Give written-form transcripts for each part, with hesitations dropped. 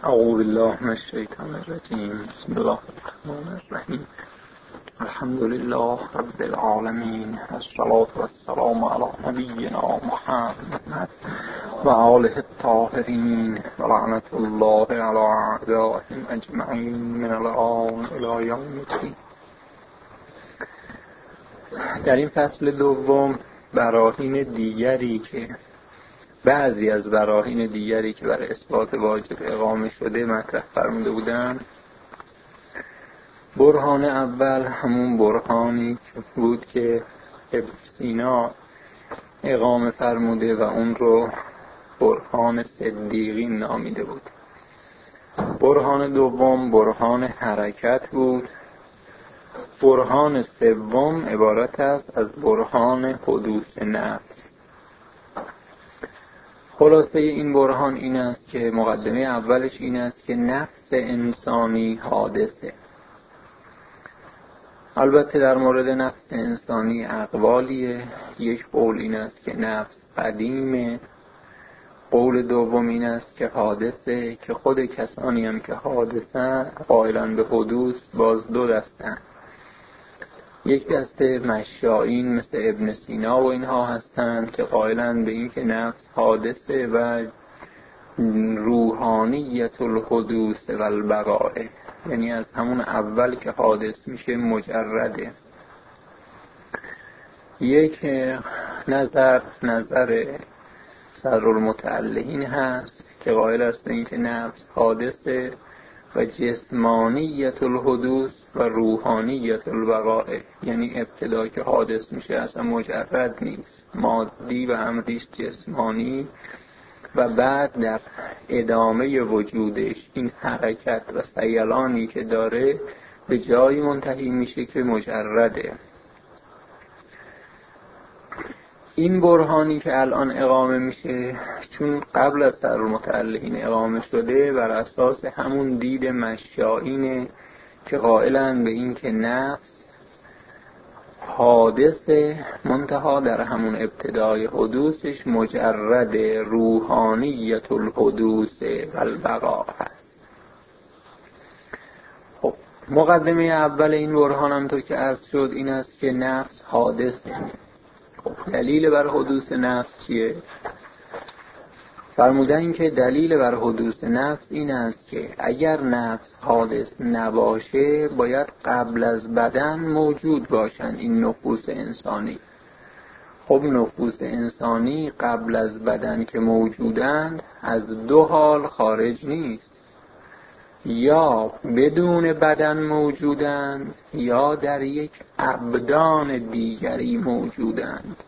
اعوذ بالله من الشیطان الرجیم. بسم الله الرحمن الرحیم. الحمد لله رب العالمین، الصلاة والسلام علی نبینا محمد و آله الطاهرین و لعنت الله علی اعدائهم اجمعین من الآن الی یوم الدین. در این فصل دوم براهین دیگری که بعضی از براهین دیگری که برای اثبات واجب اقامه شده مطرح فرموده بودند. برهان اول همون برهانی بود که ابن سینا اقامه فرموده و اون رو برهان صدیقین نامیده بود. برهان دوم برهان حرکت بود. برهان سوم عبارت است از برهان حدوث نفس. خلاصه این برهان این است که مقدمه اولش این است که نفس انسانی حادثه. البته در مورد نفس انسانی اقوالیه. یک قول این است که نفس قدیمه، قول دوم این است که حادثه، که خود کسانی هم که حادثه قائلن به حدوث باز دو دستن. یک دسته مشایین مثل ابن سینا و اینها هستند که قائلن به این که نفس حادثه و روحانیت الحدوث و البقاء، یعنی از همون اول که حادث میشه مجرده. یک نظر صدرالمتعلقین هست که قائل است به این که نفس حادثه و جسمانیت الحدوث و روحانیت البقاء، یعنی ابتدا که حادث میشه اصلا مجرد نیست، مادی و امریش جسمانی، و بعد در ادامه وجودش این حرکت و سیلانی که داره به جایی منتهی میشه که مجرده. این برهانی که الان اقامه میشه چون قبل از صدرالمتعلقین اقامه شده، بر اساس همون دید مشایینه که قائلن به این که نفس حادثه منتها در همون ابتدای حدوثش مجرد روحانیت الحدوث و البقاء هست. خب مقدمه اول این برهان هم تو که عرض شد این است که نفس حادثه. دلیل بر حدوث نفس چیه؟ فرمودن که دلیل بر حدوث نفس این است که اگر نفس حادث نباشه باید قبل از بدن موجود باشن این نفوس انسانی. خب نفوس انسانی قبل از بدن که موجودند از دو حال خارج نیست، یا بدون بدن موجودند یا در یک ابدان دیگری موجودند.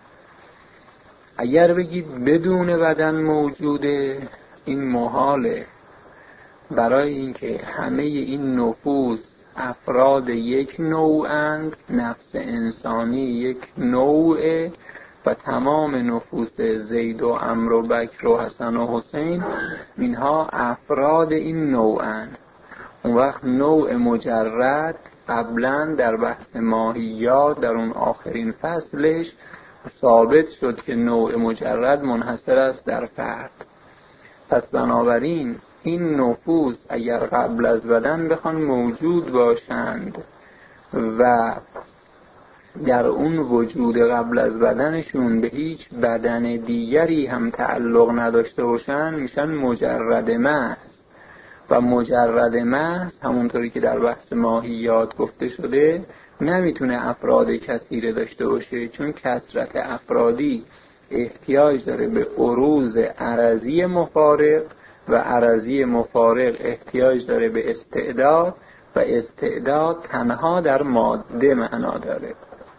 اگر بگید بدون بدن موجوده این محاله، برای اینکه همه این نفوس افراد یک نوعند، نفس انسانی یک نوعه و تمام نفوس زید و عمرو و بکر و حسن و حسین اینها افراد این نوعند. اون وقت نوع مجرد قبلا در بحث ماهیات در اون آخرین فصلش ثابت شد که نوع مجرد منحصر است در فرد. پس بنابراین این نفوس اگر قبل از بدن بخوان موجود باشند و در اون وجود قبل از بدنشون به هیچ بدن دیگری هم تعلق نداشته باشن میشن مجرد محض. و مجرد محض همونطوری که در بحث ماهیات گفته شده نمیتونه افراد کثیره داشته باشه، چون کثرت افرادی احتیاج داره به عروض عرضی مفارق و عرضی مفارق احتیاج داره به استعداد و استعداد تنها در ماده معنا داره.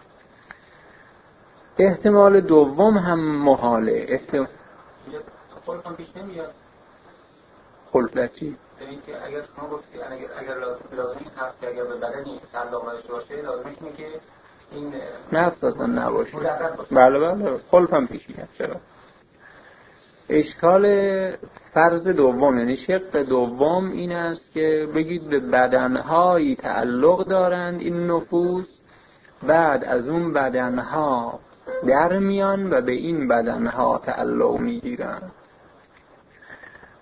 احتمال دوم هم محاله. خلفم پیش نمیاد. خلف در چی؟ یعنی که اگر شما گفتید اگر لازم این هست که اگر به بدنی تعلق داشته باشه لازمش اینه که این نفس اصلا نباشه. بله خلفم پیش میاد. چرا؟ اشکال فرض دوم یعنی شق دوم این است که بگید به بدنهایی تعلق دارند این نفوس، بعد از اون بدنها در میان و به این بدنها تعلق میگیرند.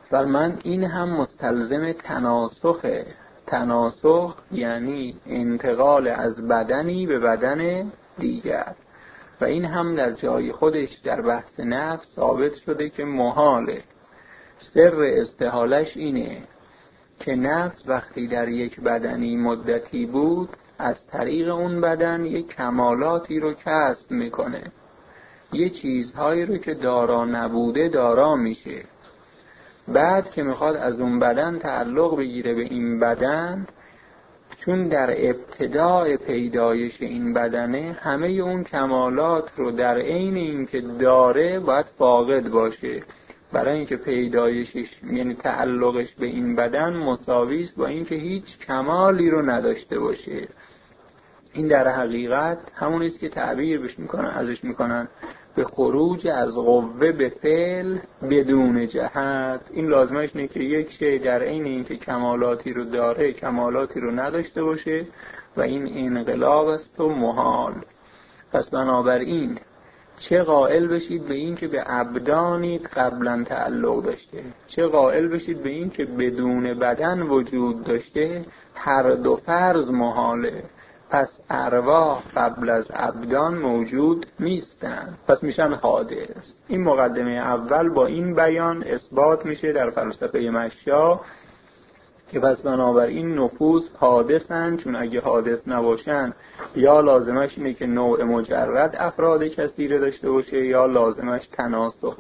فرمان این هم مستلزم تناسخه. تناسخ یعنی انتقال از بدنی به بدن دیگر و این هم در جای خودش در بحث نفس ثابت شده که محاله. سر استحالش اینه که نفس وقتی در یک بدنی مدتی بود از طریق اون بدن یک کمالاتی رو کسب میکنه، یه چیزهایی رو که دارا نبوده دارا میشه. بعد که میخواد از اون بدن تعلق بگیره به این بدن، چون در ابتدای پیدایش این بدنه همه اون کمالات رو در عین اینکه داره باید فاقد باشه، برای اینکه پیدایشش یعنی تعلقش به این بدن مساوی است با اینکه هیچ کمالی رو نداشته باشه. این در حقیقت همون است که تعبیر ازش میکنن به خروج از قوه به فعل بدون جهت. این لازمش اینه که یک شی در عین اینکه کمالاتی رو داره کمالاتی رو نداشته باشه و این انقلاب است و محال. پس بنابراین چه قائل بشید به این که به ابدانی قبلا تعلق داشته، چه قائل بشید به این که بدون بدن وجود داشته، هر دو فرض محاله. پس ارواح قبل از ابدان موجود نیستن، پس میشن حادث. این مقدمه اول با این بیان اثبات میشه در فلسفه مشیا که پس بنابراین نفوس حادثن، چون اگه حادث نباشن یا لازمش اینه که نوع مجرد افراد کثیره داشته باشه یا لازمش تناسخ.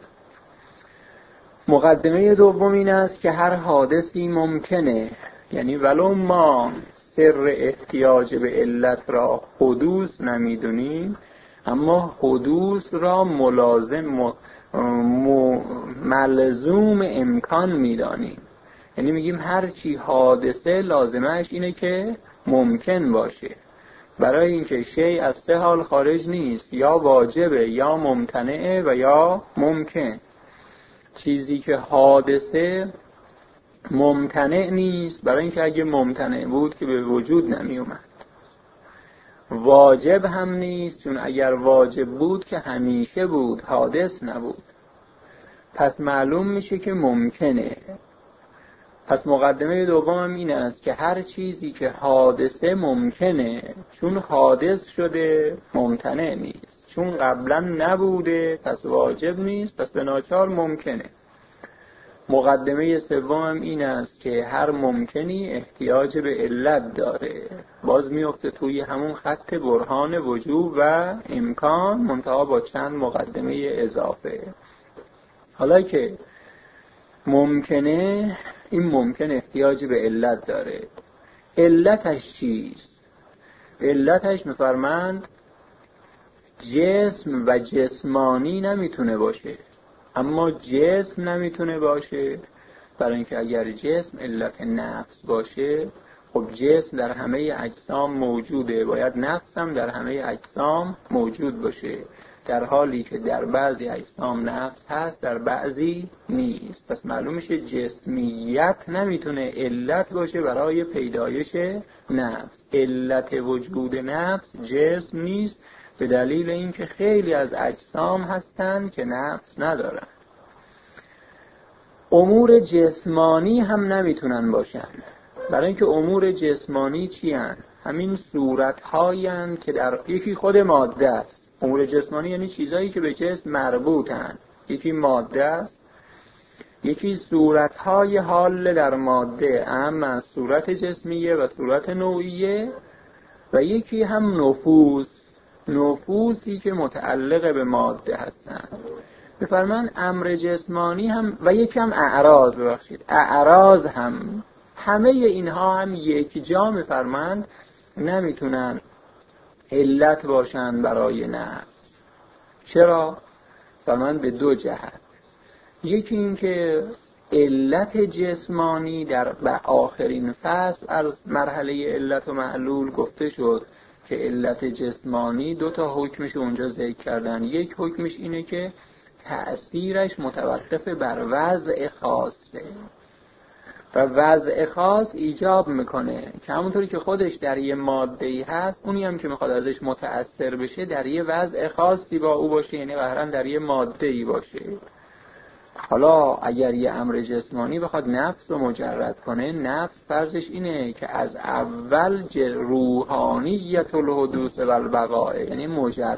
مقدمه دوم این است که هر حادثی ممکنه، یعنی ولو ما سر احتیاج به علت را حدوث نمیدونیم اما حدوث را ملزوم امکان میدانیم. یعنی میگیم هر چی حادثه لازمش اینه که ممکن باشه، برای اینکه شیء از سه حال خارج نیست، یا واجبه یا ممتنعه و یا ممکن. چیزی که حادثه ممتنع نیست، برای اینکه اگه ممتنع بود که به وجود نمی اومد. واجب هم نیست، چون اگر واجب بود که همیشه بود، حادث نبود. پس معلوم میشه که ممکنه. پس مقدمه دوم این است که هر چیزی که حادثه ممکنه، چون حادث شده ممتنع نیست، چون قبلا نبوده پس واجب نیست، پس به ناچار ممکنه. مقدمه سوم این است که هر ممکنی احتیاج به علت داره، باز میفته توی همون خط برهان وجوب و امکان، منتها با چند مقدمه اضافه. حالا که ممکنه، این ممکن احتیاج به علت داره. علتش چیست؟ علتش میفرمند جسم و جسمانی نمیتونه باشه، اما جسم نمیتونه باشه، برای اینکه اگر جسم علت نفس باشه، خب جسم در همه اجسام موجوده، باید نفس هم در همه اجسام موجود باشه، در حالی که در بعضی اجسام نفس هست در بعضی نیست. پس معلوم میشه جسمیت نمیتونه علت باشه برای پیدایش نفس. علت وجود نفس جسم نیست، به دلیل اینکه خیلی از اجسام هستند که نفس ندارن. امور جسمانی هم نمیتونن باشن، برای اینکه امور جسمانی چی هن؟ همین صورت‌هایی هن که در یکی خود ماده است. امور جسمانی یعنی چیزایی که به جسم مربوط هن. یکی ماده است، یکی صورت‌های حال در ماده، اما صورت جسمیه و صورت نوعیه، و یکی هم نفوسی که متعلق به ماده هستن. بفرمان امر جسمانی هم و یکی هم اعراض هم، همه اینها هم یک جا میفرمند نمیتونن علت باشن برای نفس. چرا؟ فرمان به دو جهت. یکی این که علت جسمانی در آخرین فصل از مرحله علت و معلول گفته شد که علت جسمانی دو تا حکمش اونجا ذکر کردن. یک حکمش اینه که تأثیرش متوقف بر وضع خاصه و وضع خاص ایجاب میکنه که همونطوری که خودش در یه ماده‌ای هست، اونی هم که میخواد ازش متأثر بشه در یه وضع خاصی با او باشه، یعنی قهرن در یه ماده‌ای باشه. حالا اگر یه امر جسمانی بخواد نفس رو مجرد کنه، نفس فرضش اینه که از اول روحانیت الحدوث و البقاء، یعنی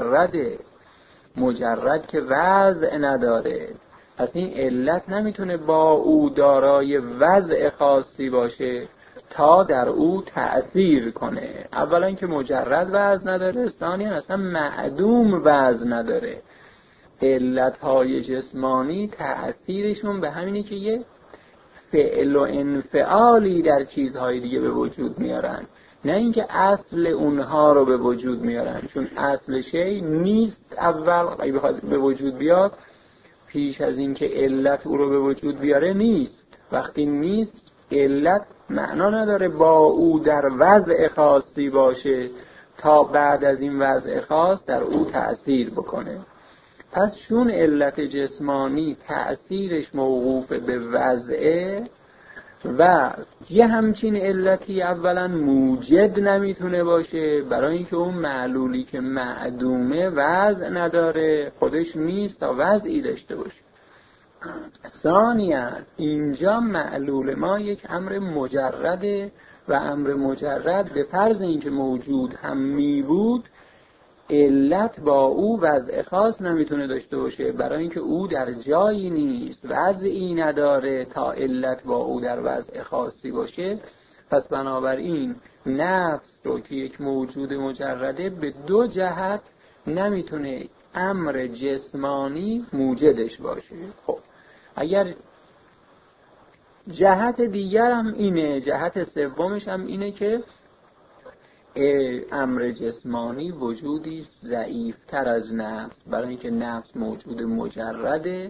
مجرد که وضع نداره. پس این علت نمیتونه با او دارای وضع خاصی باشه تا در او تأثیر کنه. اولا که مجرد وضع نداره، ثانیاً اصلا معدوم وضع نداره. علتهای جسمانی تأثیرشون به همینه که یه فعل و انفعالی در چیزهای دیگه به وجود میارن، نه اینکه اصل اونها رو به وجود میارن. چون اصل شی نیست اول، اگه بخواد به وجود بیاد پیش از اینکه علت او رو به وجود بیاره نیست. وقتی نیست، علت معنا نداره با او در وضع خاصی باشه تا بعد از این وضع خاص در او تأثیر بکنه. پس چون علت جسمانی تأثیرش موقوف به وضعه و یه همچین علتی اولا موجد نمیتونه باشه، برای اینکه اون معلولی که معدومه وضع نداره، خودش نیست تا وضعی داشته باشه. ثانیاً اینجا معلول ما یک امر مجرده و امر مجرد به فرض اینکه موجود هم می بود، علت با او وضع خاص نمیتونه داشته باشه، برای اینکه او در جایی نیست، وضعی نداره تا علت با او در وضع خاصی باشه. پس بنابراین نفس رو که یک موجود مجرده به دو جهت نمیتونه امر جسمانی موجدش باشه. خب اگر جهت دیگر هم اینه، جهت سومش هم اینه که امر جسمانی وجودی ضعیفتر از نفس، برای اینکه نفس موجود مجرده.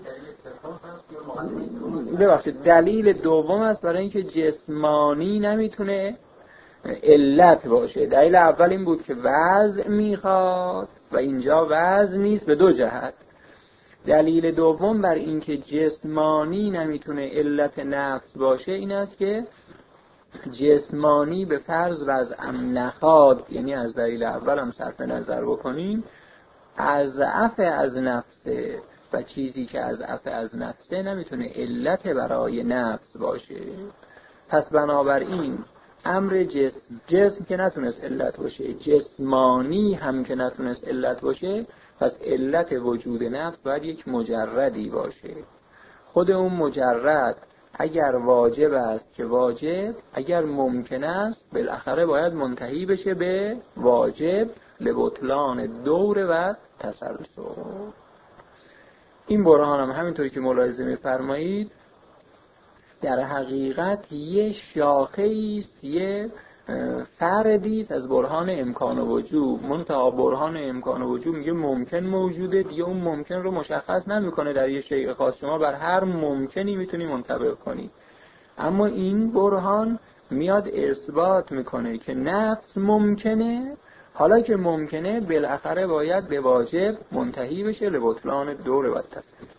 ببخشید دلیل دوم است برای اینکه جسمانی نمیتونه علت باشه. دلیل اول این بود که وضع میخواد و اینجا وضع نیست، به دو جهت. دلیل دوم بر اینکه جسمانی نمیتونه علت نفس باشه این است که جسمانی به فرض وضعم نخواد، یعنی از دلیل اول هم صرف نظر بکنیم، اضعف از نفسه و چیزی که اضعف از نفسه نمیتونه علت برای نفس باشه. پس بنابراین امر جسم که نتونست علت باشه، جسمانی هم که نتونست علت باشه، پس علت وجود نفس باید یک مجردی باشه. خود اون مجرد اگر واجب است که واجب، اگر ممکن است بالاخره باید منتهی بشه به واجب لبطلان دور و تسلسل. این برهان هم همینطوری که ملاحظه می‌فرمایید در حقیقت یه شاخه‌ای است، یه فردی است از برهان امکان و وجوب. منتها برهان امکان و وجوب میگه ممکن موجوده، دیگه اون ممکن رو مشخص نمیکنه در یه شیء خاص. شما بر هر ممکنی میتونی منطبق کنی، اما این برهان میاد اثبات میکنه که نفس ممکنه. حالا که ممکنه بالاخره باید به واجب منتهی بشه لبطلان دور و تسلسل.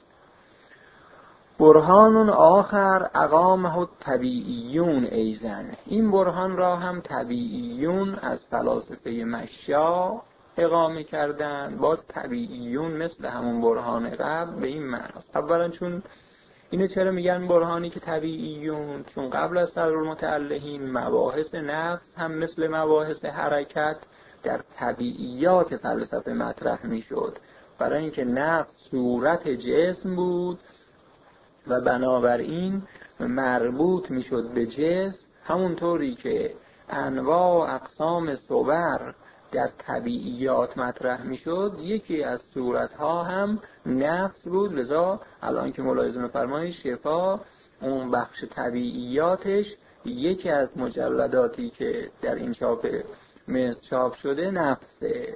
برهان آخر اقامه طبیعیون ایزن. این برهان را هم طبیعیون از فلاسفه مشا اقامه کردن. باز طبیعیون مثل همون برهان قبل به این معناست. اولا چون اینو چرا میگن برهانی که طبیعیون؟ چون قبل از صدرالمتعلهین مباحث نفس هم مثل مباحث حرکت در طبیعیات فلسفه مطرح میشد، برای اینکه نفس صورت جسم بود و بنابراین مربوط میشد به جسم. همونطوری که انواع و اقسام صور در طبیعیات مطرح میشد، یکی از صورتها هم نفس بود. لذا الان که ملاحظه می‌فرمایید شفا اون بخش طبیعیاتش یکی از مجلداتی که در این چاپ مصر چاپ شده نفسه.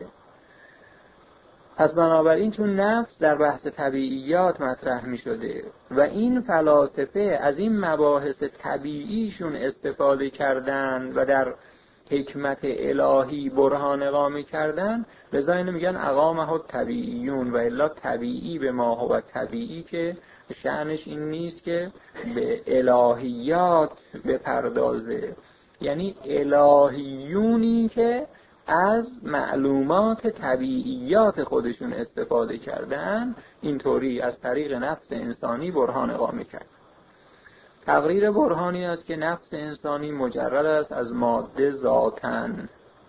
پس بنابراین چون نفس در بحث طبیعیات مطرح می شده و این فلاسفه از این مباحث طبیعیشون استفاده کردن و در حکمت الهی برهان اقامه کردن، لذا اینو میگن اقامه طبیعیون. و الا طبیعی به ما هو طبیعی که شأنش این نیست که به الهیات بپردازه، یعنی الهیونی که از معلومات طبیعیات خودشون استفاده کردن، اینطوری از طریق نفس انسانی برهان اقامه کرد. تقریر برهانی است که نفس انسانی مجرد است از ماده ذاتن،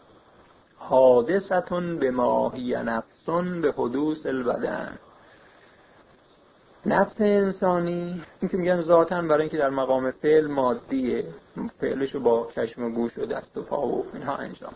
حادثتون به ماهی نفسون به حدوث البدن. نفس انسانی این که میگن ذاتن برای اینکه در مقام فعل مادیه، فعلشو با چشم و گوش و دست و پا و اینها انجام.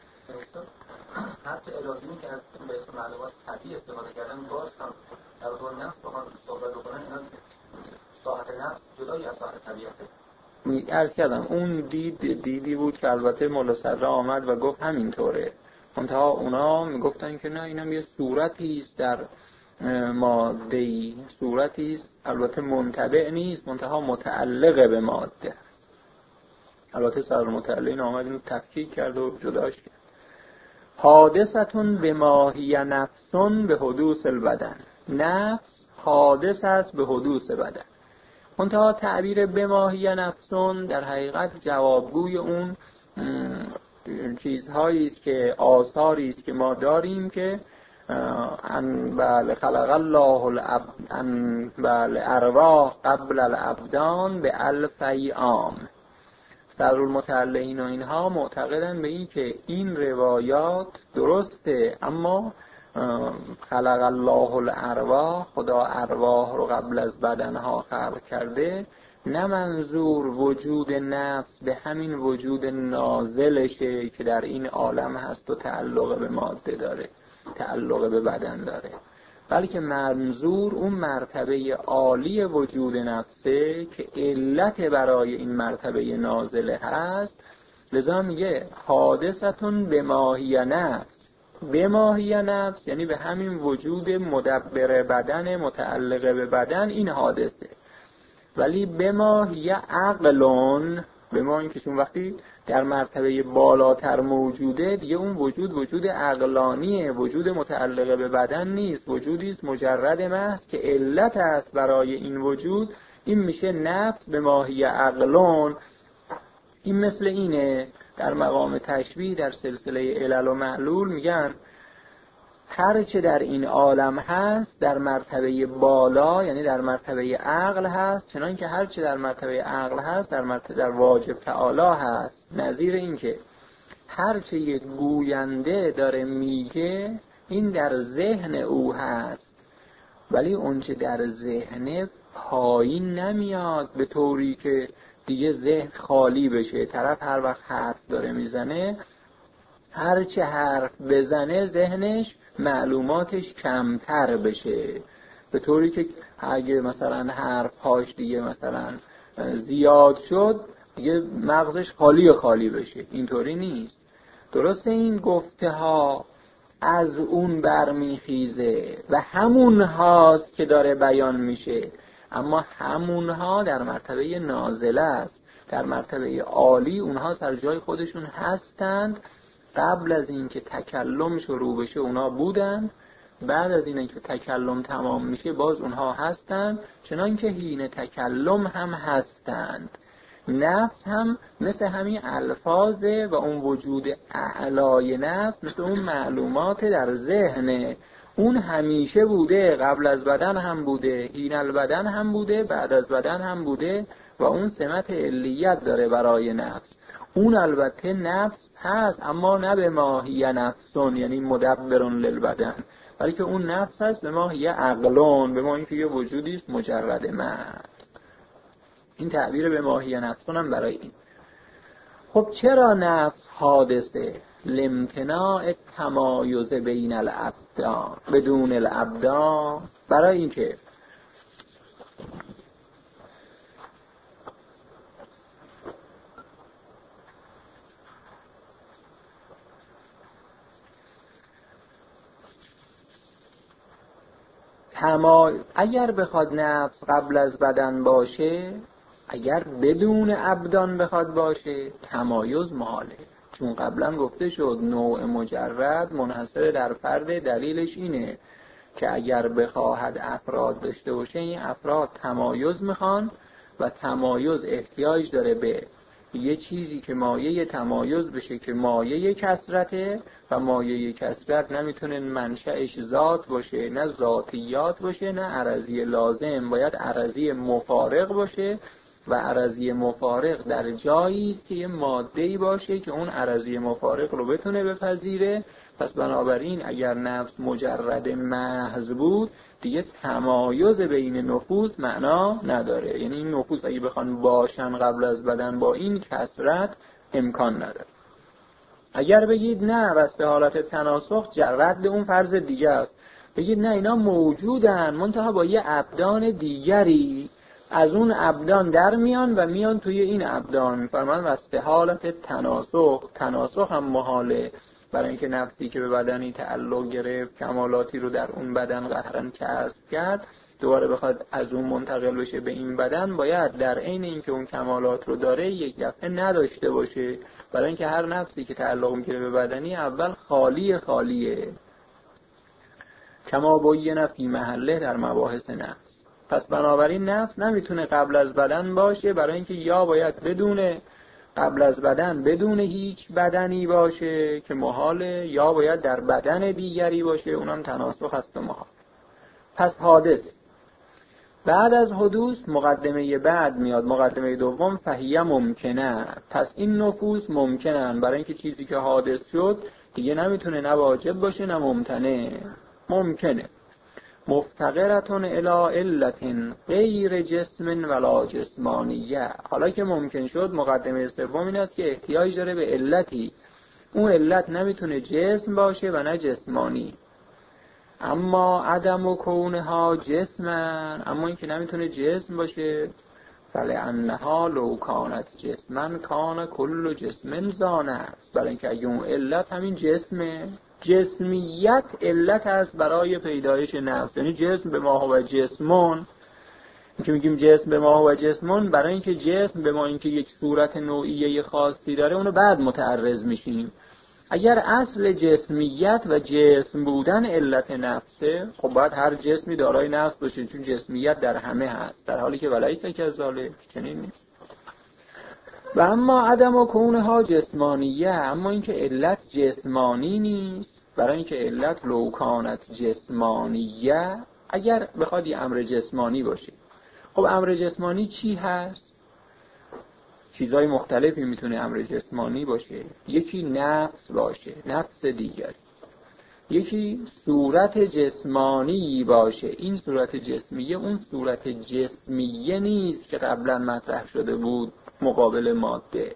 حتی الهیمی که از به اسم معلومات طبیعی استفاده کردن، باز هم در واقع نفس بخوان صحبت بکنن، اینا ساحت نفس جدایی از ساحت طبیعته. عرض کردم اون دیدی بود که البته مولا صدرا آمد و گفت همینطوره، منتها اونا میگفتن که نه، اینم یه صورتی است در ماده‌ای، صورتی است البته منتبع نیست، منتها متعلق به ماده. البته صدر متعلقین آمد اینو تفکیک کرد و جداش کرد. حادثتون به ماهی نفسون به حدوث البدن، نفس حادث است به حدوث بدن. منتها تعبیر به ماهی نفسون در حقیقت جوابگوی اون چیزهایی است که آثاری است که ما داریم که ان بل خلق الله ان بل ارواح قبل الابدان به الف عام. صدرالمتعلقین و اینها معتقدن به این که این روایات درسته، اما خلق الله الارواح، خدا ارواح رو قبل از بدنها خلق کرده، نه منظور وجود نفس به همین وجود نازلشه که در این عالم هست و تعلق به ماده داره، تعلق به بدن داره، بلکه منظور اون مرتبه عالی وجود نفسه که علت برای این مرتبه نازله هست. لذا میگه حادثتون به ماهی نفس، به ماهی نفس یعنی به همین وجود مدبر بدن متعلق به بدن، این حادثه. ولی به ماهی عقلون، به ما این که چون وقتی در مرتبه بالاتر موجوده دیگه اون وجود عقلانیه، وجود متعلق به بدن نیست، وجودی است مجرد محض که علت است برای این وجود. این میشه نفس به ماهی عقلون. این مثل اینه در مقام تشبیه در سلسله علل و معلول میگن هر چه در این عالم هست در مرتبه بالا، یعنی در مرتبه عقل هست، چنان که هر چه در مرتبه عقل هست در واجب تعالی هست. نظیر این که هر چه یک گوینده داره میگه این در ذهن او هست، ولی اون چه در ذهن پایین نمیاد به طوری که دیگه ذهن خالی بشه. طرف هر وقت حرف داره میزنه، هر چه حرف بزنه ذهنش معلوماتش کمتر بشه، به طوری که اگه مثلا حرفهاش دیگه مثلا زیاد شد دیگه مغزش خالی بشه. اینطوری نیست. درسته این گفته ها از اون برمیخیزه و همون هاست که داره بیان میشه، اما همون ها در مرتبه نازله است. در مرتبه عالی اونها سر جای خودشون هستند. قبل از اینکه تکلم شروع بشه اونها بودن، بعد از اینکه تکلم تمام میشه باز اونها هستند، چنان که حین تکلم هم هستند. نفس هم مثل همین الفاظه و اون وجود اعلای نفس مثل اون معلومات در ذهنه. اون همیشه بوده، قبل از بدن هم بوده، حین البدن هم بوده، بعد از بدن هم بوده و اون سمت علیت داره برای نفس. اون البته نفس هست، اما نه به ماهی نفسون یعنی مدبرون للبدن، بلکه اون نفس هست به ماهی عقلون، به ماهی که یه وجودی است مجرد مرد. این تعبیر به ماهی نفسون هم برای این. خب چرا نفس حادثه؟ لامتناع تمایز بین الابدان بدون الابدان، برای این که اگر بخواد نفس قبل از بدن باشه، اگر بدون ابدان بخواد باشه، تمایز محاله. چون قبلا گفته شد نوع مجرد منحصر در فرد. دلیلش اینه که اگر بخواهد افراد داشته باشه این افراد تمایز میخوان و تمایز احتیاج داره به یه چیزی که مایه تمایز بشه که مایه کثرته و مایه کثرت نمیتونه منشأش ذات باشه، نه ذاتیات باشه، نه عرضی لازم، باید عرضی مفارق باشه و عرضی مفارق در جایی است که یه ماده‌ای باشه که اون عرضی مفارق رو بتونه بپذیره. پس بنابراین اگر نفس مجرد محض بود دیگه تمایز بین نفوس معنا نداره، یعنی این نفوس اگه بخوان باشن قبل از بدن با این کثرت امکان نداره. اگر بگید نه بس به حالت تناسخ رد اون فرض دیگه است، بگید نه اینا موجودن منتها با یه ابدان دیگری، از اون ابدان در میان و میان توی این ابدان، فرمان واسه حالت تناسخ هم محاله، برای اینکه نفسی که به بدنی تعلق گرفت کمالاتی رو در اون بدن قهرن کسب کرد دوباره بخواد از اون منتقل بشه به این بدن، باید در عین اینکه اون کمالات رو داره یک دفعه نداشته باشه، برای اینکه هر نفسی که تعلق میگیره به بدنی اول خالیه کما بینه فی محله در مباحث نفس. پس بنابراین نفس نمیتونه قبل از بدن باشه، برای اینکه یا باید قبل از بدن بدون هیچ بدنی باشه که محاله، یا باید در بدن دیگری باشه اونم تناسخ هست و محال. پس حادث بعد از حدوث مقدمه بعد میاد، مقدمه دوم فهیه ممکنه. پس این نفوس ممکنن، برای اینکه چیزی که حادث شد دیگه نمیتونه نه واجب باشه نه ممتنع، ممکنه. مفتقرتون الی علت غیر جسم ولا جسمانیه. حالا که ممکن شد مقدمه سوم این است که احتیاج داره به علتی، اون علت نمیتونه جسم باشه و نه جسمانی. اما عدم و کونها جسمن، اما این که نمیتونه جسم باشه، فلانها لو کانت جسمن کان کل جسم زانه است، برای اینکه اگه اون علت همین جسمه، جسمیت علت است برای پیدایش نفس، یعنی جسم به ما هو جسمون. این که میگیم جسم به ما هو جسمون، برای اینکه جسم به ما اینکه یک صورت نوعیه خاصی داره اونو بعد متعرض میشیم. اگر اصل جسمیت و جسم بودن علت نفسه، خب باید هر جسمی دارای نفس باشه، چون جسمیت در همه هست، در حالی که ولیس کذالک چنین نیست. و اما عدم و کونها جسمانیه، اما اینکه علت جسمانی نیست، برای اینکه علت لو کانت جسمانیه، اگر بخواد یه امر جسمانی باشه. خب امر جسمانی چی هست؟ چیزهای مختلفی میتونه امر جسمانی باشه. یکی نفس باشه، نفس دیگری. یکی صورت جسمانی باشه، این صورت جسمیه اون صورت جسمیه نیست که قبلا مطرح شده بود مقابل ماده.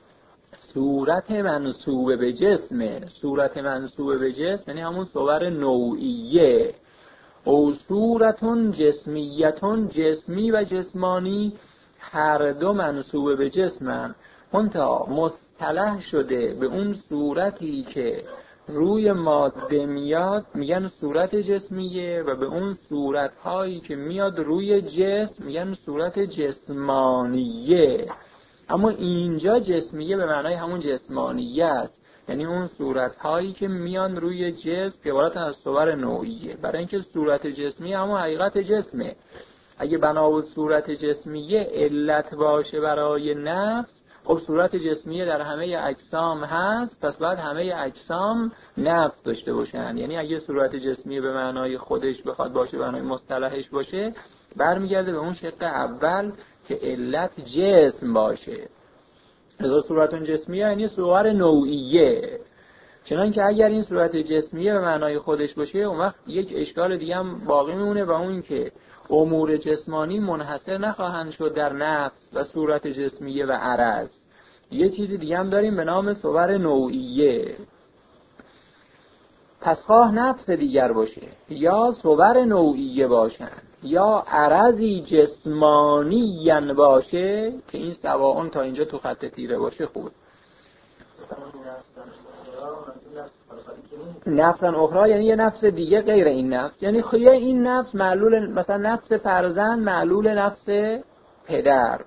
صورت منسوب به جسمه. صورت منسوب به جسم یعنی همون صور نوعیه. او صورتون جسمیتون، جسمی و جسمانی هر دو منسوب به جسمن، منتها مصطلح شده به اون صورتی که روی ماده میاد میگن صورت جسمیه، و به اون صورتهایی که میاد روی جسم میگن صورت جسمانیه. اما اینجا جسمیه به معنای همون جسمانیه است، یعنی اون صورتهایی که میان روی جسم که عبارت از صور نوعیه، برای اینکه صورت جسمیه همون حقیقت جسمه. اگه بنا به صورت جسمیه علت باشه برای نفس، خب صورت جسمیه در همه اجسام هست، پس بعد همه اجسام نفس داشته باشن. یعنی اگه صورت جسمیه به معنای خودش بخواد باشه، به معنای مصطلحش باشه، برمیگرده به اون شق اول که علت جسم باشه. از صورت جسمیه یعنی صور نوعیه. چنان که اگر این صورت جسمیه به معنای خودش باشه، اون وقت یک اشکال دیگه هم باقی میمونه، و اون که امور جسمانی منحصر نخواهند شد در نفس و صورت جسمیه و عرض. یه چیز دیگه هم داریم به نام صور نوعیه. پس خواه نفس دیگر باشه یا صور نوعیه باشن یا عرضی جسمانی باشه، که این سواء تا اینجا تو خط تیره باشه خوب. نفسن اخرى یعنی یه نفس دیگه غیر این نفس، یعنی خیلی این نفس معلول، مثلا نفس فرزند معلول نفس پدر،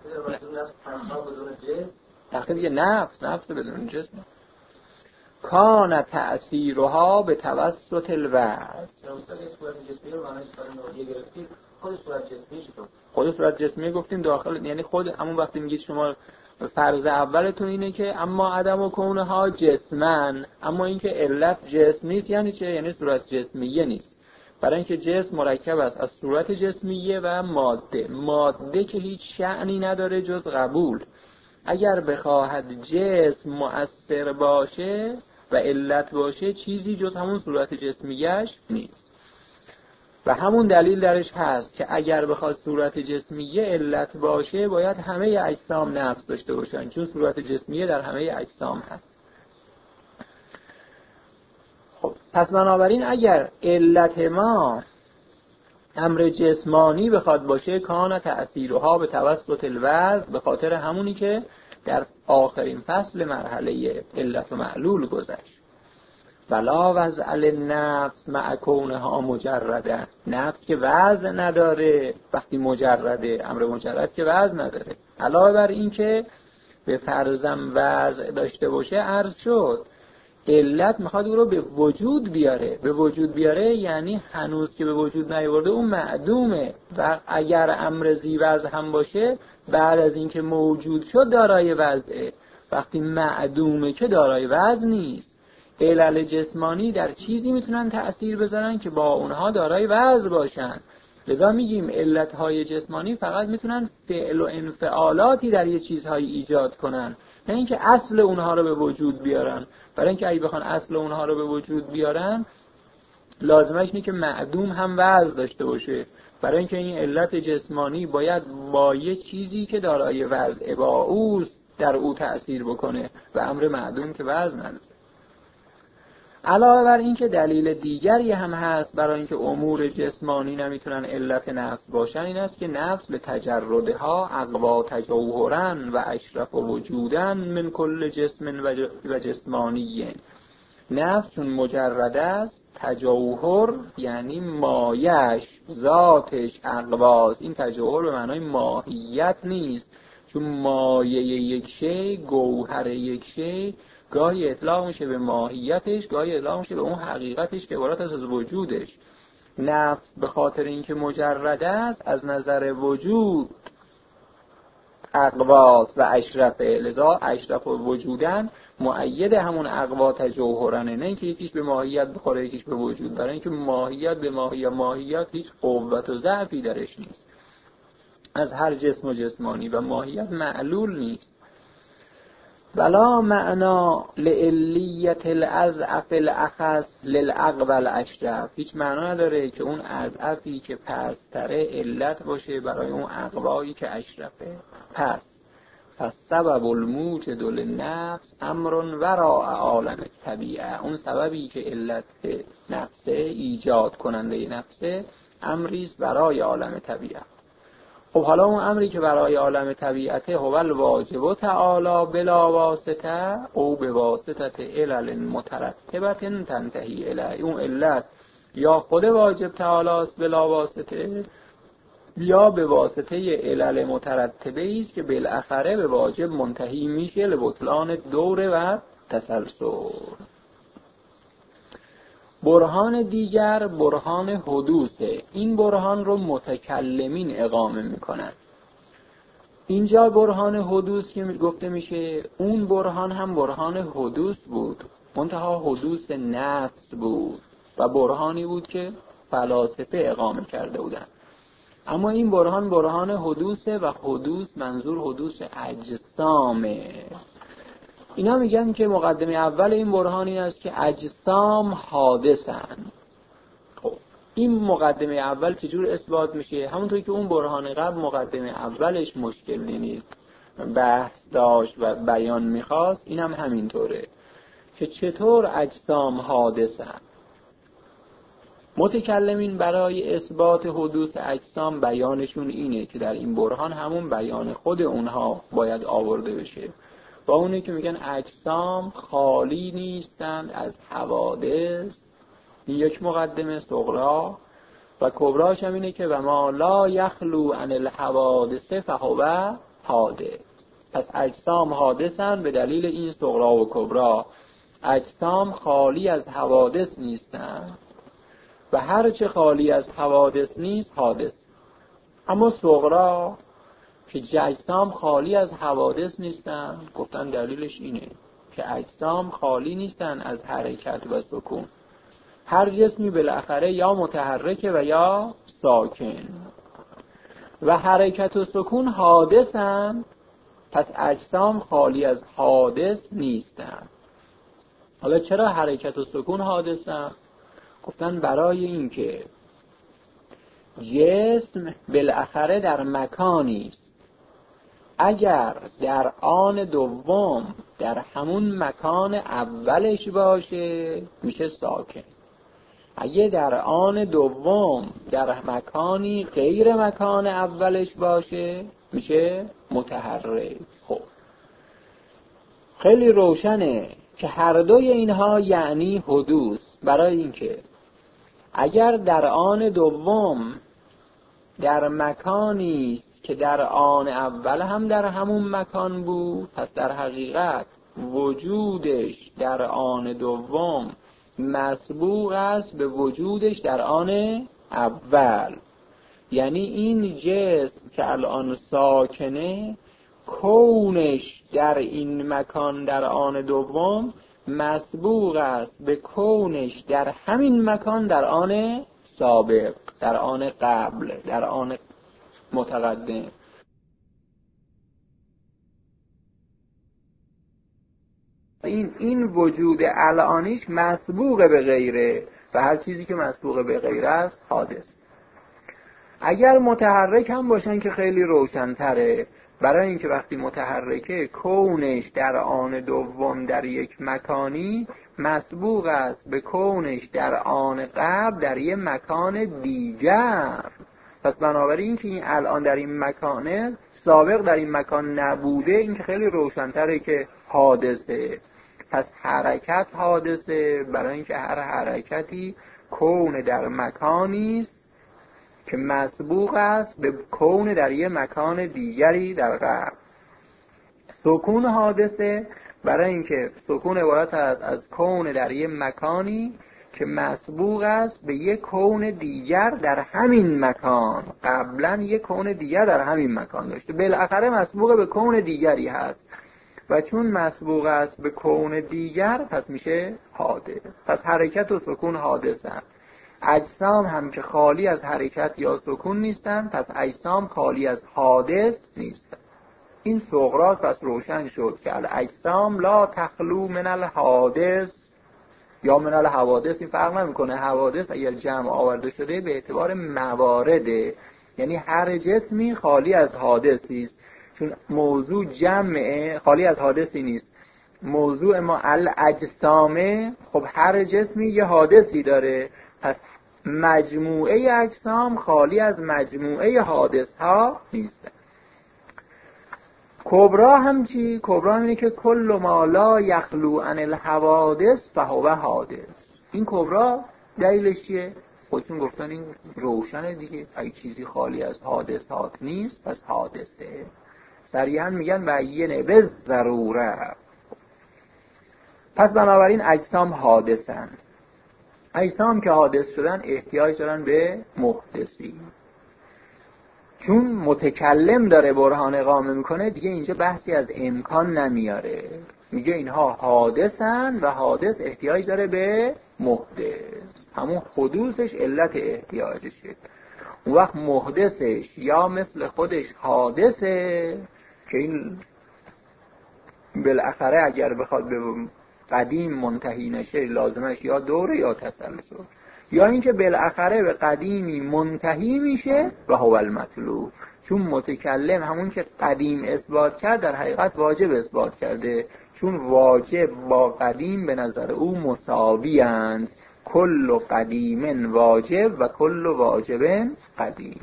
تحقیق یه نفس بدون جسم. کان تأثیرها به توسط الوضع. خود صورت جسمی چطور؟ خود صورت جسمی گفتیم داخل، یعنی خود همون وقتی میگید شما فرض اولتون اینه که اما عدم و کونها جسمن، اما اینکه علت جسم نیست یعنی چه؟ یعنی صورت جسمیه نیست. برای اینکه جسم مرکب است از صورت جسمیه و ماده که هیچ شأنی نداره جز قبول. اگر بخواهد جسم مؤثر باشه و علت باشه چیزی جز همون صورت جسمیش نیست. و همون دلیل درش هست که اگر بخواد صورت جسمیه علت باشه باید همه اجسام نفس داشته باشن، چون صورت جسمیه در همه اجسام هست. خب پس بنابراین اگر علت ما امر جسمانی بخواد باشه کان تأثیرها به توسط الوضع، به خاطر همونی که در آخرین فصل مرحله علت و معلول گذشت. ولا وضع للنفس مع کونها مجرده، نفس که وضع نداره وقتی مجرده، امر مجرد که وضع نداره. علاوه بر این که به فرضم وضع داشته باشه عرض شد علت میخواد او رو به وجود بیاره. به وجود بیاره یعنی هنوز که به وجود نیاورده اون معدومه، و اگر امر ذی وضع هم باشه بعد از اینکه موجود شد دارای وضعه. وقتی معدومه که دارای وضع نیست. علل جسمانی در چیزی میتونن تأثیر بذارن که با اونها دارای وضع باشن. لذا میگیم علتهای جسمانی فقط میتونن فعل و انفعالاتی در یه چیزهایی ایجاد کنن، نه اینکه اصل اونها رو به وجود بیارن. برای اینکه اگه بخوان اصل اونها رو به وجود بیارن لازمش اینه که معدوم هم وضع داشته باشه. برای اینکه این علت جسمانی باید با یه چیزی که دارای وضع با اوست در او تأثیر بکنه و امر معدوم که وضع نداره. علاوه بر این که دلیل دیگری هم هست برای اینکه امور جسمانی نمیتونن علت نفس باشن، این است که نفس به تجردها اقوا تجوهرن و اشرف وجودن من کل جسم و جسمانی. نفس چون مجرد است، تجوهر یعنی مایش ذاتش اقواست. این تجوهر به معنای ماهیت نیست، چون مایه یک شی، گوهر یک شی گاهی اطلاق میشه به ماهیتش، گاهی اطلاق میشه به اون حقیقتش که عبارت از وجودش. نفس به خاطر اینکه مجرد است از نظر وجود اقواس و اشرفه، لذا اشرف و وجودن مؤید همون اقوا تجوهرنه، نه اینکه یکیش به ماهیت بخوره یکیش به وجود. برای اینکه ماهیت به ماهیت هیچ قوت و ضعفی درش نیست از هر جسم و جسمانی، و ماهیت معلول نیست. ولا معنا لعلیت الاضعف الاخص للاقوى الاشرف، هیچ معنا نداره که اون اضعفی که پستره علت باشه برای اون اقوایی که اشرفه. پس سبب الموجد للنفس امر وراء عالم طبیعه، اون سببی که علت نفسه ایجاد کننده نفسه امری است برای عالم طبیعه. خب حالا اون امری که برای عالم طبیعته هو الواجب تعالی بلا واسطه او به واسطه علل مترتبه تنتهی الیه، اون علت یا خود واجب تعالی است بلا واسطه یا به واسطه علل مترتبه است که بالاخره به واجب منتهی میشه لبطلان دوره و تسلسل. برهان دیگر برهان حدوثه. این برهان رو متکلمین اقامه میکنن. اینجا برهان حدوث که گفته میشه، اون برهان هم برهان حدوث بود، منتها حدوث نفس بود و برهانی بود که فلاسفه اقامه کرده بودن. اما این برهان برهان حدوثه و حدوث منظور حدوث اجسامه. اینا میگن که مقدمه اول این برهان این است که اجسام حادثن. خب این مقدمه اول چجور اثبات میشه؟ همونطوری که اون برهان قبل مقدمه اولش مشکل نیست، بحث داشت و بیان میخواست، این هم همینطوره که چطور اجسام حادثن. متکلمین برای اثبات حدوث اجسام بیانشون اینه که در این برهان همون بیان خود اونها باید آورده بشه، با اونه که میگن اجسام خالی نیستند از حوادث. این یک مقدمه صغرا، و کبراش هم اینه که و ما لا یخلو عن الحوادث فهو حادث. پس اجسام حادثن به دلیل این صغرا و کبرا. اجسام خالی از حوادث نیستند و هر چه خالی از حوادث نیست حادث. اما صغرا که اجسام خالی از حوادث نیستن، گفتن دلیلش اینه که اجسام خالی نیستن از حرکت و سکون. هر جسمی بالاخره یا متحرکه و یا ساکن و حرکت و سکون حادثن، پس اجسام خالی از حادث نیستن. حالا چرا حرکت و سکون حادثن؟ گفتن برای اینکه جسم بالاخره در مکانی است، اگر در آن دوم در همون مکان اولش باشه میشه ساکن، اگه در آن دوم در مکانی غیر مکان اولش باشه میشه متحرک. خب خیلی روشنه که هر دوی اینها یعنی حدوث، برای اینکه اگر در آن دوم در مکانی که در آن اول هم در همون مکان بود، پس در حقیقت وجودش در آن دوم مسبوق است به وجودش در آن اول. یعنی این جسم که الان ساکنه، کونش در این مکان در آن دوم مسبوق است به کونش در همین مکان در آن سابق، در آن قبل، در آن متقدم. این وجود الانیش مسبوق به غیره و هر چیزی که مسبوق به غیره است حادث. اگر متحرک هم باشن که خیلی روشن‌تره، برای اینکه وقتی متحرکه کونش در آن دوم در یک مکانی مسبوق است به کونش در آن قبل در یک مکان دیگر. پس بنابراین که این الان در این مکانه سابق در این مکان نبوده، این که خیلی روشن‌تره که حادثه. پس حرکت حادثه برای اینکه هر حرکتی کون در مکانی است که مسبوق است به کون در یک مکان دیگری در قبل. سکون حادثه برای اینکه سکون عبارت است از کون در یک مکانی که مسبوق است به یک کون دیگر در همین مکان. قبلا یک کون دیگر در همین مکان داشته، بالاخره مسبوق به کون دیگری هست و چون مسبوق است به کون دیگر پس میشه حادث. پس حرکت و سکون حادثن. اجسام هم که خالی از حرکت یا سکون نیستن، پس اجسام خالی از حادث نیستن. این صغرا پس روشن شد که الاجسام لا تخلو من الحادث یا من الحوادث. این فرق نمیکنه، حوادث اگر جمع آورده شده به اعتبار موارده، یعنی هر جسمی خالی از حادثی است، چون موضوع جمع خالی از حادثی نیست. موضوع ما الاجسامه، خب هر جسمی یه حادثی داره، پس مجموعه اجسام خالی از مجموعه حادث ها نیست. کبرا هم چی؟ کبرا هم اینه که کل ما لا یخلو عن الحوادث فهو حادث. این کبرا دلیلش چیه؟ خودتون گفتن این روشنه دیگه، اگه چیزی خالی از حادثات نیست پس حادثه. صریحا میگن بینه به ضروره. پس بنابراین اجسام حادثن. اجسام که حادث شدن احتیاج دارن به محدثی. چون متکلم داره برهان اقامه میکنه دیگه، اینجا بحثی از امکان نمیاره، میگه اینها حادثن و حادث احتیاج داره به محدث. همون حدوثش علت احتیاجشه. اون وقت محدثش یا مثل خودش حادثه که این بالاخره اگر بخواد به قدیم منتهی نشه لازمش یا دوره یا تسلسل، یا اینکه بالاخره به قدیمی منتهی میشه و هو المطلوب. چون متکلم همون که قدیم اثبات کرد در حقیقت واجب اثبات کرده، چون واجب با قدیم به نظر او مساوی اند. کل قدیم واجب و کل واجب قدیم.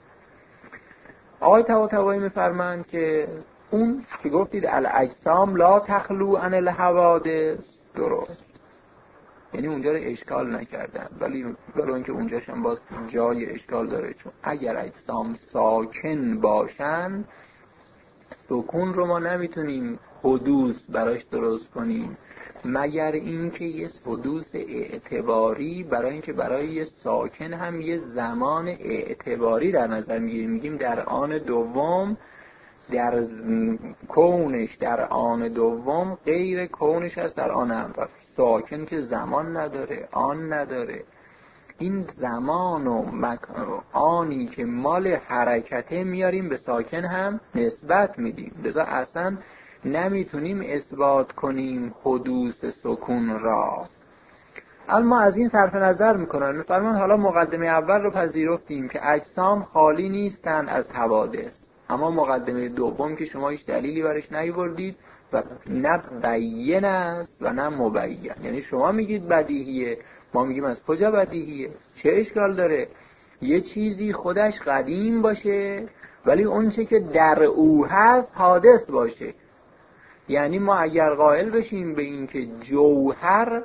آقای طباطبایی میفرمایند که اون که گفتید الاجسام لا تخلو عن الحوادث درست، یعنی اونجا رو اشکال نکردن، ولی برای اینکه اونجاش هم باز جای اشکال داره، چون اگر اجسام ساکن باشن سکون رو ما نمیتونیم حدوث براش درست کنیم، مگر اینکه یه حدوث اعتباری، برای اینکه برای یه ساکن هم یه زمان اعتباری در نظر میگیریم، میگیم در آن دوم، در کونش در آن دوم غیر کونش هست در آن اول. ساکن که زمان نداره، آن نداره، این زمان و آنی که مال حرکته میاریم به ساکن هم نسبت میدیم، لذا اصلا نمیتونیم اثبات کنیم حدوث سکون را. اما از این صرف نظر میکنن، میفرمان حالا مقدمه اول رو پذیرفتیم که اجسام خالی نیستند از حوادث، اما مقدمه دوم که شما هیچ دلیلی برش نیاوردید و نه بیان است و نه مبین، یعنی شما میگید بدیهیه، ما میگیم از کجا بدیهیه؟ چه اشکال داره یه چیزی خودش قدیم باشه ولی اون چه که در او هست حادث باشه؟ یعنی ما اگر قائل بشیم به این که جوهر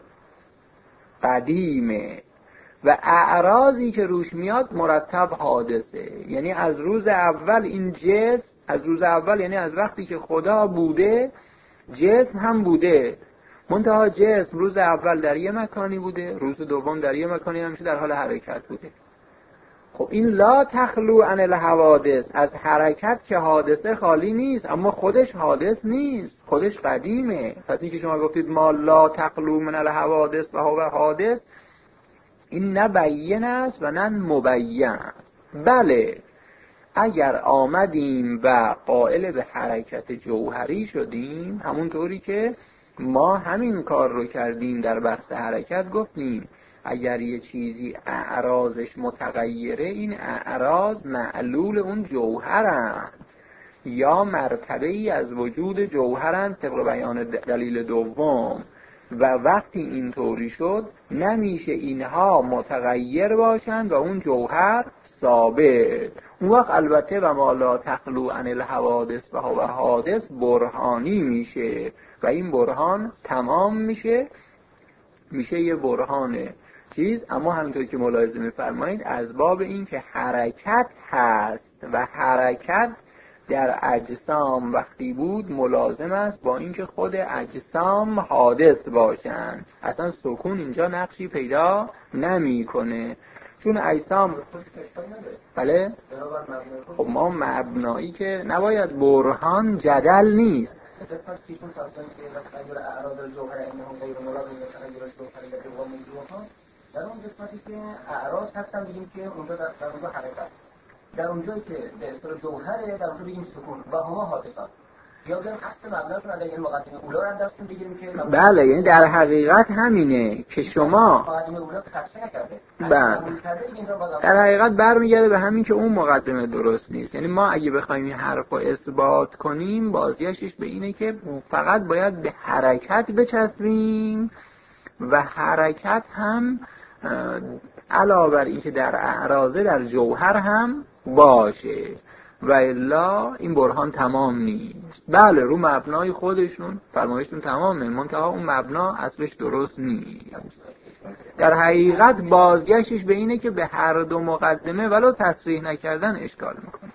قدیمه و اعراضی که روش میاد مرتب حادثه، یعنی از روز اول این جسم، از روز اول یعنی از وقتی که خدا بوده جسم هم بوده، منتها جسم روز اول در یه مکانی بوده، روز دوم در یه مکانی همیشه در حال حرکت بوده. خب این لا تخلو عن الحوادث، از حرکت که حادثه خالی نیست، اما خودش حادث نیست، خودش قدیمه. پس این که شما گفتید ما لا تخلو من الحوادث و هو حادث، این نه بیان است و نه مبین. بله اگر آمدیم و قائل به حرکت جوهری شدیم، همونطوری که ما همین کار رو کردیم در بحث حرکت، گفتیم اگر یه چیزی اعراضش متغیره، این اعراض معلول اون جوهرند یا مرتبه ای از وجود جوهرند طبق بیان دلیل دوم، و وقتی اینطوری شد نمیشه اینها متغیر باشند و اون جوهر ثابت. اون وقت البته و ما لا تخلو عن الحوادث و هو حادث برهانی میشه و این برهان تمام میشه یه برهان چیز. اما همونطور که ملاحظه می‌فرمایید از باب این که حرکت هست و حرکت در اجسام وقتی بود ملازم است با اینکه خود اجسام حادث باشن، اصلا سکون اینجا نقشی پیدا نمی‌کنه چون اجسام بله. خب ما مبنایی که نباید برهان جدل نیست. در اون قسمتی که اعراض هستن بگیم که اونجا در اونجا حرکت، در اونجایی که به اصطلاح جوهره در اونجا بگیم سکون و هما حادثات، یا بگیم اصل مبناشون از این مقدمه اولا رو دستون بگیریم که بله، یعنی در حقیقت همینه که شما مقدمه اولا تفسیر نکرده. بله در حقیقت برمیگرده به همین که اون مقدمه درست نیست. یعنی ما اگه بخوایم این حرف رو اثبات کنیم بازگشتش به اینه که فقط باید به حرکت بچسبیم و حرکت هم علاوه بر این که در اعراضه در جوهر هم باشه و الا این برهان تمام نیست. بله رو مبنای خودشون فرمایشتون تمامه، منتها اون مبنا اصلش درست نیست. در حقیقت بازگشتش به اینه که به هر دو مقدمه ولو تصریح نکردن اشکال میکنه.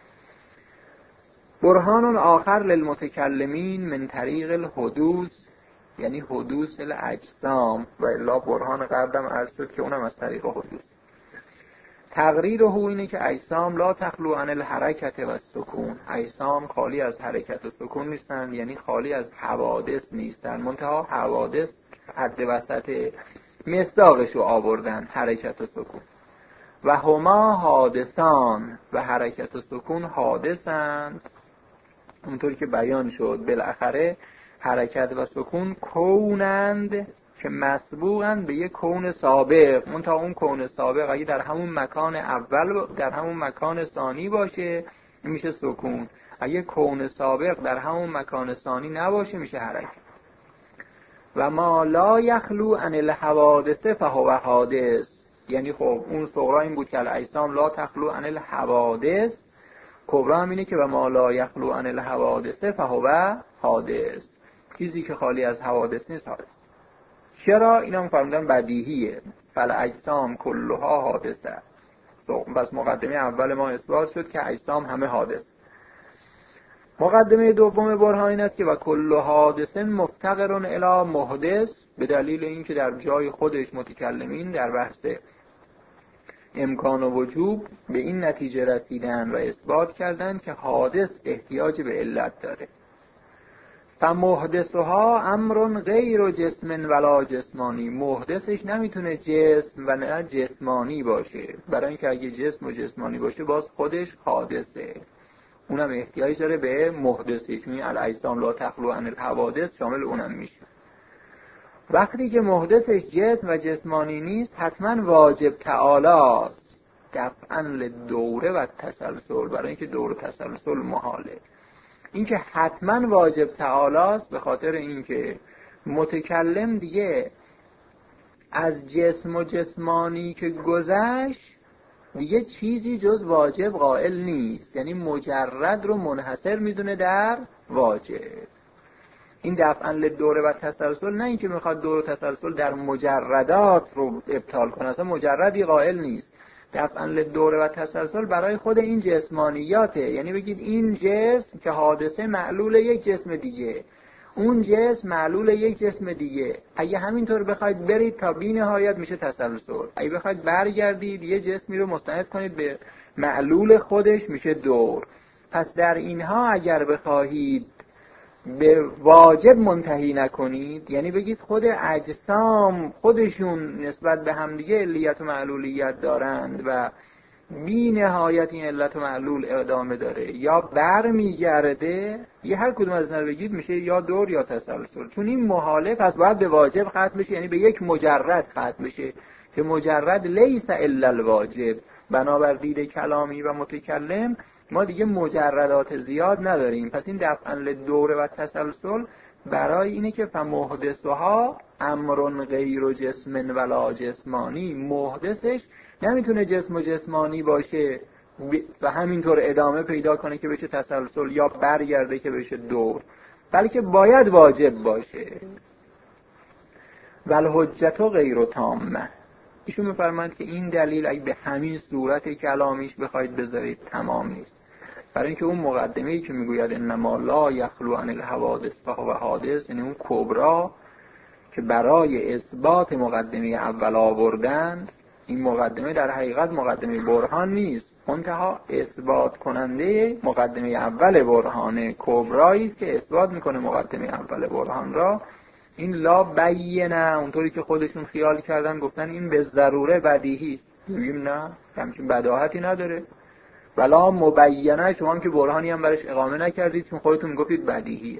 برهان آخر للمتکلمین من طریق الحدوث، یعنی حدوث الاجسام و الا برهان قبلم عرض شد که اونم از طریق حدوث. تقریر او اینه که اجسام لا تخلو عن الحرکت و سکون، اجسام خالی از حرکت و سکون نیستند، یعنی خالی از حوادث نیستند، منتها حوادث حد وسط مصداقشو آوردن، حرکت و سکون. و هما حادثان، و حرکت و سکون حادثند، اونطوری که بیان شد بالاخره حرکت و سکون کونند که مسبوقند به یک کون سابق، منتها اون کون سابق اگه در همون مکان اول در همون مکان ثانی باشه میشه سکون، اگه کون سابق در همون مکان ثانی نباشه میشه حرکت. و ما لا یخلو عن الحوادث فهو حادث، یعنی خب اون صغرا این بود که الاجسام لا تخلو عن الحوادث، کبرا هم اینه که و ما لا یخلو عن الحوادث فهو حادث، چیزی که خالی از حوادث نیست حادث. چرا؟ اینا هم فرمودن بدیهیه، فالاجسام کلها حادثه. بس مقدمه اول ما اثبات شد که اجسام همه حادث. مقدمه دوم برهان این است که و کل حادث مفتقر الی محدث، به دلیل اینکه در جای خودش متکلمین در بحث امکان و وجوب به این نتیجه رسیدن و اثبات کردن که حادث احتیاج به علت داره. فمحدثها امر غیر جسم ولا جسمانی، محدثش نمیتونه جسم و نه جسمانی باشه، برای اینکه اگه جسم و جسمانی باشه باز خودش حادثه، اونم احتیاج داره به محدثی، چون الاجسام لا تخلو عن الحوادث شامل اونم میشه. وقتی که محدثش جسم و جسمانی نیست حتما واجب تعالی است دفعاً للدوره و تسلسل، برای اینکه دور و تسلسل محاله. این که حتما واجب تعالی است به خاطر اینکه متکلم دیگه از جسم و جسمانی که گذشت دیگه چیزی جز واجب قائل نیست، یعنی مجرد رو منحصر میدونه در واجب. این دفعاً للدوره و تسلسل نه اینکه میخواد دور و تسلسل در مجردات رو ابطال کنه، اصلا مجردی قائل نیست. دفعاً للدوره و تسلسل برای خود این جسمانیاته، یعنی بگید این جسم که حادثه معلول یک جسم دیگه، اون جسم معلول یک جسم دیگه، اگه همینطور بخواید برید تا بی نهایت میشه تسلسل. اگه بخواید برگردید یه جسمی رو مستند کنید به معلول خودش میشه دور. پس در اینها اگر بخواهید به واجب منتهی نکنید، یعنی بگید خود اجسام خودشون نسبت به همدیگه علیت و معلولیت دارند و بی نهایت این علت و معلول ادامه داره یا بر میگرده، یه هر کدوم از اینا بگید میشه یا دور یا تسلسل. چون این محاله پس باید به واجب ختم بشه، یعنی به یک مجرد ختم بشه که مجرد لیس الا الواجب. بنابر دید کلامی و متکلم ما دیگه مجردات زیاد نداریم. پس این دفعاً للدوره و تسلسل برای اینه که فمحدثها امر غیر جسم ولا جسمانی، محدثش نمیتونه جسم و جسمانی باشه و همینطور ادامه پیدا کنه که بشه تسلسل یا برگرده که بشه دور، بلکه باید واجب باشه. والحجت غیر تامه، ایشون میفرماند که این دلیل اگه به همین صورت کلامیش بخواید بذارید تمام نیست، برای اینکه اون مقدمه‌ای که میگوید انما لا یخلو عن الحوادث فهو حادث، یعنی اون کبرا که برای اثبات مقدمه اول آوردند، این مقدمه در حقیقت مقدمه برهان نیست، منتها اثبات کننده مقدمه اول برهانه، کبرایی است که اثبات میکنه مقدمه اول برهان را. این لا بینه، اونطوری که خودشون خیال کردن گفتن این به ضروره بدیهی است، میگیم نه، همچین بداهتی نداره. ولا مبینه، شما هم که برهانی هم برش اقامه نکردید چون خودتون گفتید بدیهیه.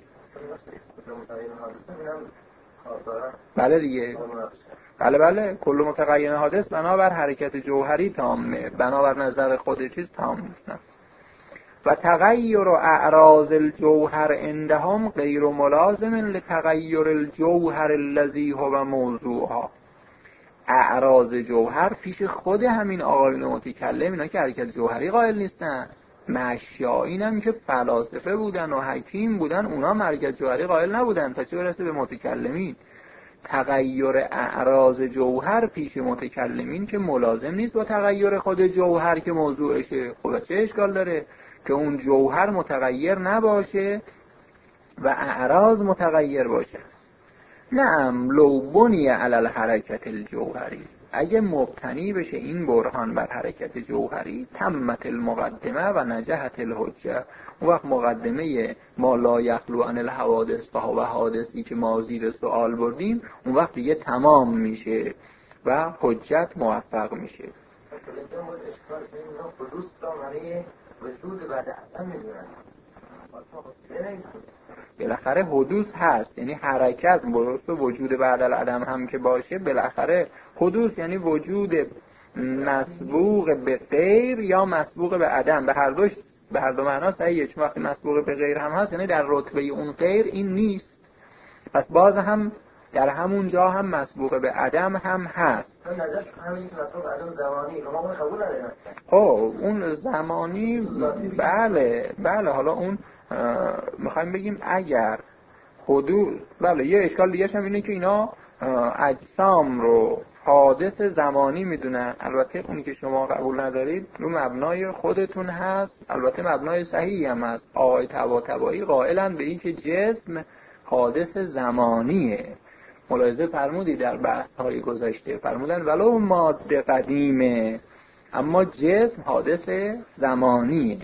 بله دیگه، بله کل متغیر حادث بنابر حرکت جوهری تامه، بنابر نظر خود چیز تام نیست. و تغییر اعراض الجوهر عندهم غیر ملازم لتغییر الجوهر الذی هو موضوعها. اعراض جوهر پیش خود همین آقایون متکلم، اینا که حرکت جوهری قائل نیستن، مشایین هم که فلاسفه بودن و حکیم بودن، اونا حرکت جوهری قائل نبودن، تا چه برسه به متکلمین. تغییر اعراض جوهر پیش متکلمین که ملازم نیست با تغییر خود جوهر که موضوعشه. خب چه اشکال داره که اون جوهر متغیر نباشه و اعراض متغیر باشه؟ نعم لو بنی علی الحرکت الجوهری، اگه مبتنی بشه این برهان بر حرکت جوهری، تمت المقدمه و نجحت الحجه، اون وقت مقدمه ما لا یخلو عن الحوادث فهو حادثی که ما زیر سوال بردیم اون وقت دیگه تمام میشه و حجت موفق میشه. بالاخره حدوث هست، یعنی حرکت درست وجود بعد العدم هم که باشه، بالاخره حدوث یعنی وجود مسبوق به غیر یا مسبوق به عدم، به هر دو معنا صحیحه. چون وقتی مسبوق به غیر هم هست یعنی در رتبه اون غیر این نیست، پس باز هم در همون جا هم مسبوق به عدم هم هست. اون زمانی بله حالا اون میخوایم بگیم اگر حدود، بله یه اشکال دیگه هم اینه که اینا اجسام رو حادث زمانی میدونن. البته اونی که شما قبول ندارید رو مبنای خودتون هست، البته مبنای صحیحی هم هست. آقای طباطبایی قائلن به این که جسم حادث زمانیه. ملاحظه فرمودید در بحث های گذشته فرمودن ولو ماده قدیمه اما جسم حادث زمانیه.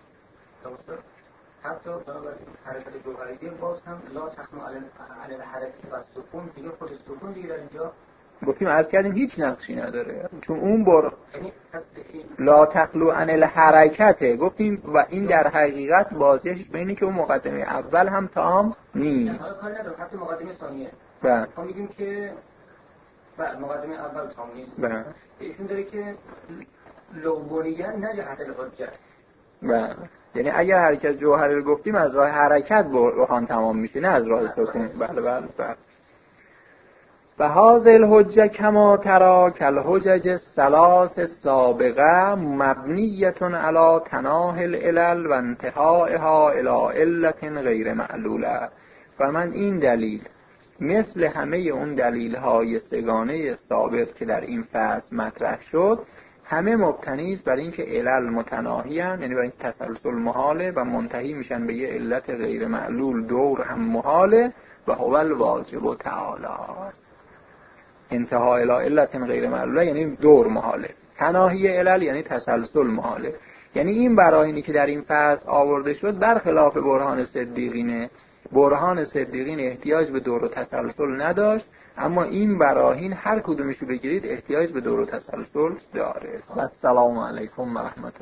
حتی بنابراین حرکت جوهری باز هم لا تخنو علی الحرکت و سکون، دیگه خود سکون دیگه در اینجا گفتیم عرض کردیم هیچ نقشی نداره، چون اون لا تخلو عن الحرکته گفتیم و این در حقیقت بازیش بینی که اون مقدمه اول هم تام نیست. حالا کاری نداره، حتی مقدمه ثانیه بله ما میگیم که مقدمه اول تام نیست. بله ایشون داره که لغویاً نه جهت الحجه. بله یعنی اگر حرکت جوهری رو گفتیم از راه حرکت برهان تمام میشه نه از راه سکون. بله بله بله. و هذه الحجه کما ترى کالحجج الثلاث السابقه مبنیه علی تناهی العلل و انتهائها الی علت غیر معلوله. و من این دلیل مثل همه اون دلیل‌های سگانه سابق که در این فصل مطرح شد همه مبتنی است بر اینکه علل متناهی ان، یعنی بر این تسلسل محاله و منتهی میشن به یه علت غیر معلول دور هم محاله و هو الواجب تعالی. انتها الی علت غیر معلوله یعنی دور محاله، تناهی علل یعنی تسلسل محاله. یعنی این براهینی که در این فصل آورده شد برخلاف برهان صدیقینه. برهان صدیقین احتیاج به دور و تسلسل نداشت، اما این براهین هر کدومشو بگیرید احتیاج به دور و تسلسل داره. السلام علیکم و رحمت الله.